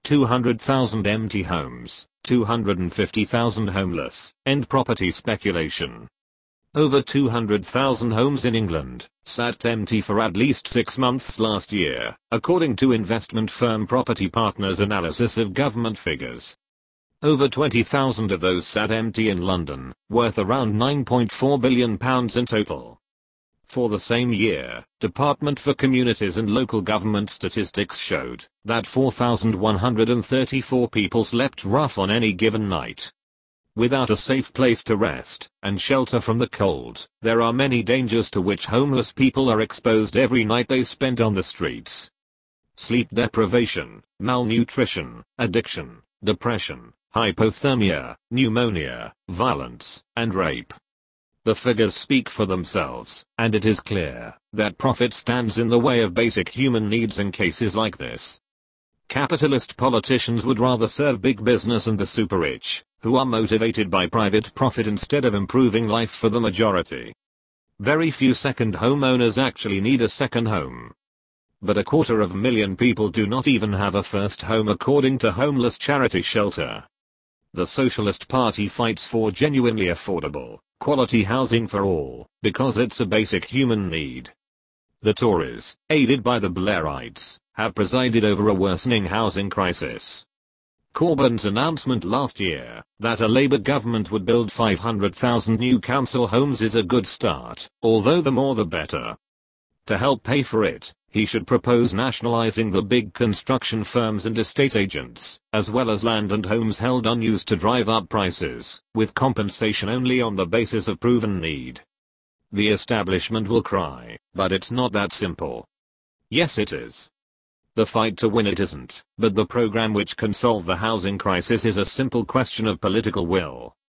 200,000 empty homes, 250,000 homeless, end property speculation. Over 200,000 homes in England sat empty for at least 6 months last year, according to investment firm Property Partners' analysis of government figures. Over 20,000 of those sat empty in London, worth around £9.4 billion in total. For the same year, Department for Communities and Local Government statistics showed that 4,134 people slept rough on any given night. Without a safe place to rest and shelter from the cold, there are many dangers to which homeless people are exposed every night they spend on the streets. Sleep deprivation, malnutrition, addiction, depression, hypothermia, pneumonia, violence, and rape. The figures speak for themselves, and it is clear that profit stands in the way of basic human needs in cases like this. Capitalist politicians would rather serve big business and the super rich, who are motivated by private profit instead of improving life for the majority. Very few second homeowners actually need a second home. But 250,000 people do not even have a first home according to Homeless Charity Shelter. The Socialist Party fights for genuinely affordable, quality housing for all, because it's a basic human need. The Tories, aided by the Blairites, have presided over a worsening housing crisis. Corbyn's announcement last year that a Labour government would build 500,000 new council homes is a good start, although the more the better. To help pay for it, he should propose nationalising the big construction firms and estate agents, as well as land and homes held unused to drive up prices, with compensation only on the basis of proven need. The establishment will cry, but it's not that simple. Yes, it is. The fight to win it isn't, but the program which can solve the housing crisis is a simple question of political will.